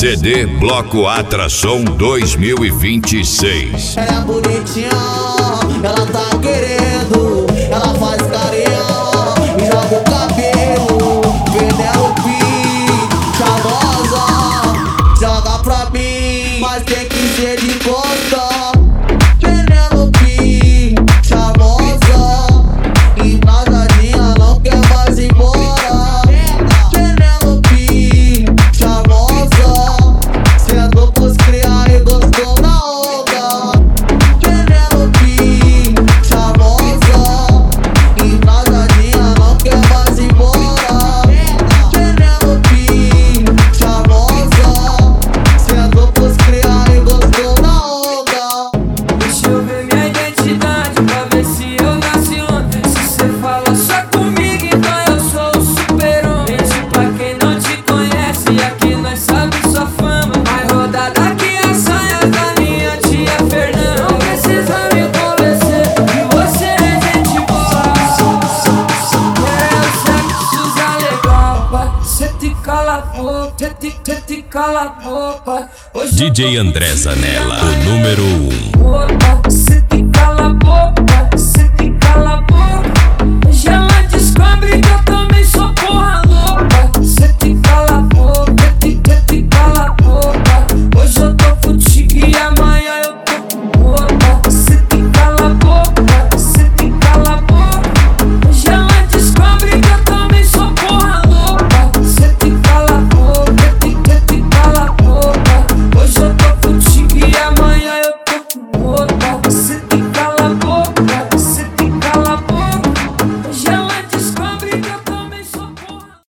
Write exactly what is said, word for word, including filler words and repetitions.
C D Bloco Atração dois mil e vinte e seis. Ela é bonitinha, ela tá querendo, ela faz carinho e joga o cabelo. Penelope, charmosa, joga pra mim, mas tem que ser de costa. Penelope, charmosa, embrasadinha, não quer mais ir embora. Penelope, charmosa, sentou pros criar e gostou na onda. Penelope, charmosa, embrasadinha, não quer mais ir embora. Penelope, charmosa, sentou pros criar e gostou na onda. Deixa eu ver minha identidade pra ver se eu nasci ontem. Se cê fala só comigo, então eu sou o super-homem. Gente, pra quem não te conhece, aqui nós sabe sua fama. Vai rodar daqui as saias da minha tia Fernanda. Não precisa me convencer que você é gente boa. É o sexo usa legal, pai. Cê te cala a boca, cê te, cê te cala a boca. Hoje eu D J tô André contigo, Zanella, minha o número um. Opa, cê te cala a boca.